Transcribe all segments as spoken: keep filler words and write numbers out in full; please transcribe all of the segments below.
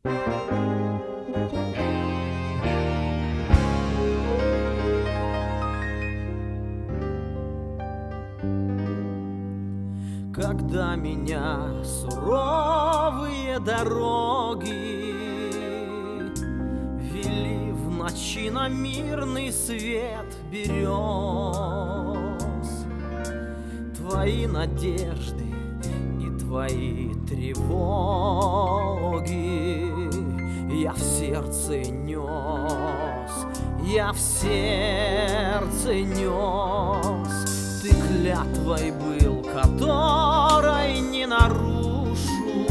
Когда меня суровые дороги вели в ночи на мирный свет берез, твои надежды и твои тревоги я в сердце нес, я в сердце нес. Ты клятвой был, которой не нарушу,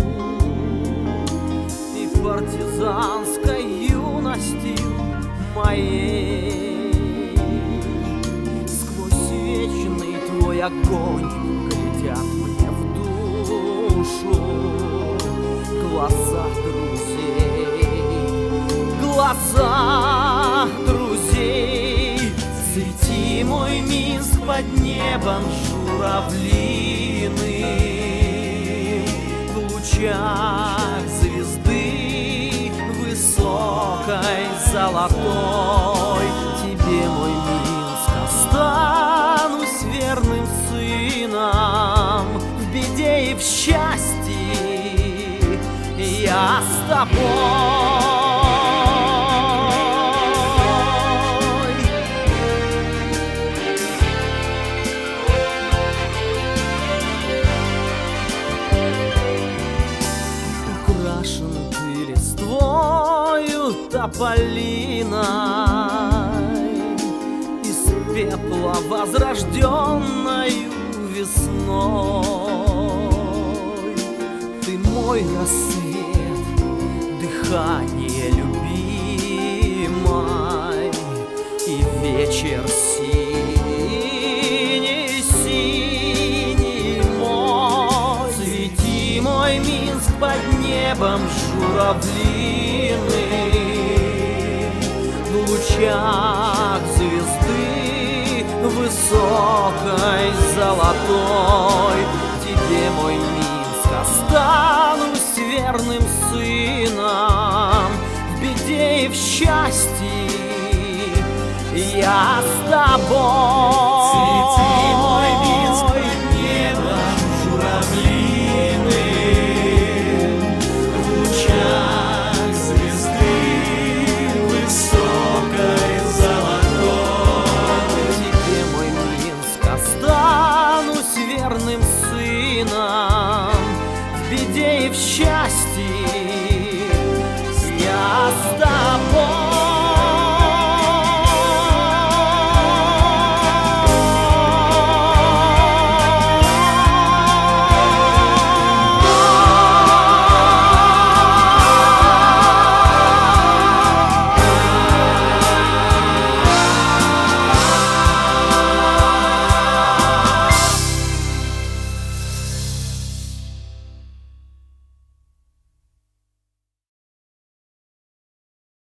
и партизанской юностью моей сквозь вечный твой огонь глядят мне в душу глаза друзей, глаза друзей. Свети, мой Минск, под небом журавлиным, в лучах звезды высокой золотой. Тебе, мой Минск, останусь верным сыном, в беде и в счастье я с тобой. Тополиной из пепла возрожденною весной. Ты мой рассвет, дыхание любимой, и вечер синий, синий мой. Свети, мой Минск, под небом журавлиным, в лучах звезды высокой золотой. Тебе, мой Минск, останусь верным сыном, в беде и в счастье я с тобой.